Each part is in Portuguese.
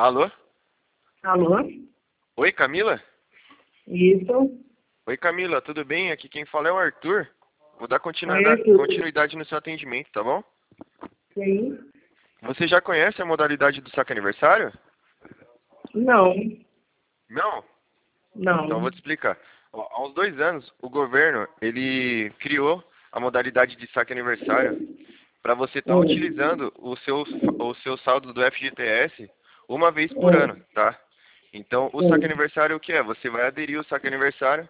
Alô? Alô? Oi, Camila? Isso. Oi, Camila, tudo bem? Aqui quem fala é o Arthur. Vou dar Oi, Arthur. continuidade no seu atendimento, tá bom? Sim. Você já conhece a modalidade do saque aniversário? Não. Não? Então eu Não. vou te explicar. Ó, há uns 2 anos, o governo, ele criou a modalidade de saque aniversário para você estar Hum. utilizando o seu saldo do FGTS uma vez por ano, Hum. tá? Então, o saque Hum. aniversário o que é? Você vai aderir ao saque aniversário.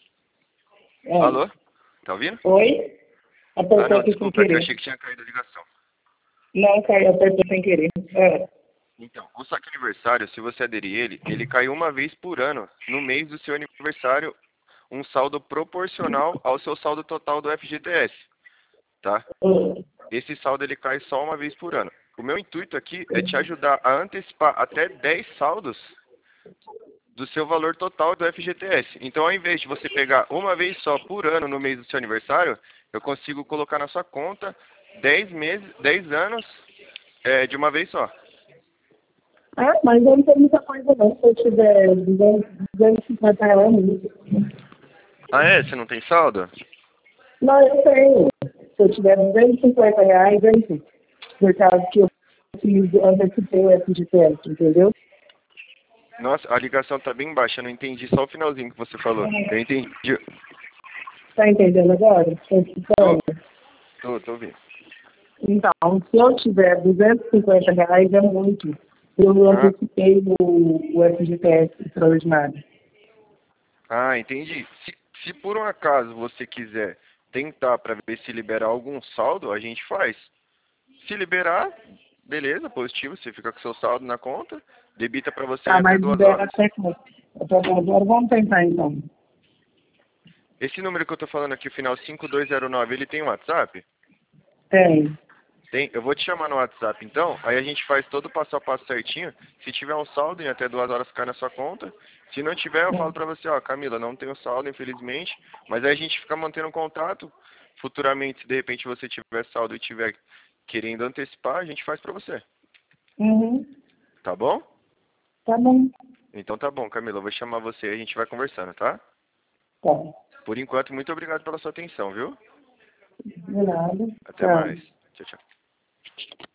É. Alô? Tá ouvindo? Oi? Ah, Apertou não, aqui sem desculpa, é que eu querer. achei que tinha caído a ligação. Não, caiu, apertou sem querer. É. Então, o saque aniversário, se você aderir ele cai uma vez por ano, no mês do seu aniversário, um saldo proporcional ao seu saldo total do FGTS, tá? Hum. Esse saldo ele cai só uma vez por ano. O meu intuito aqui é te ajudar a antecipar até 10 saldos do seu valor total do FGTS. Então, ao invés de você pegar uma vez só por ano no mês do seu aniversário, eu consigo colocar na sua conta 10 meses, 10 anos de uma vez só. Ah, mas eu não tenho muita coisa não. Se eu tiver 250 anos. Ah, é? Você não tem saldo? Não, eu tenho. Se eu tiver R$ 250, aí, por causa que eu fiz antecipei o FGTS, entendeu? Nossa, a ligação tá bem baixa, eu não entendi só o finalzinho que você falou. Eu entendi. Tá entendendo agora? Tá escutando? Tô, tô ouvindo. Então, se eu tiver R$ 250 é muito. Eu Ah, antecipei o FGTS extraordinário. entendi. Se por um acaso você quiser tentar para ver se liberar algum saldo, a gente faz. Se liberar, beleza, positivo, você fica com seu saldo na conta, debita para você em Tá, até mas 2 horas. libera até quanto? Até 2 horas. Vamos tentar então. Esse número que eu tô falando aqui, o final 5209, ele tem um WhatsApp? Tem. Tem. Eu vou te chamar no WhatsApp então, aí a gente faz todo o passo a passo certinho. Se tiver um saldo, em até 2 horas cai na sua conta. Se não tiver, eu falo pra você, ó, Camila, não tenho saldo, infelizmente. Mas aí a gente fica mantendo contato. Futuramente, se de repente você tiver saldo e tiver querendo antecipar, a gente faz pra você. Uhum. Tá bom? Tá bom. Então tá bom, Camila, eu vou chamar você e a gente vai conversando, tá? Tá. Por enquanto, muito obrigado pela sua atenção, viu? De nada. Até Tchau. mais. Tchau, tchau.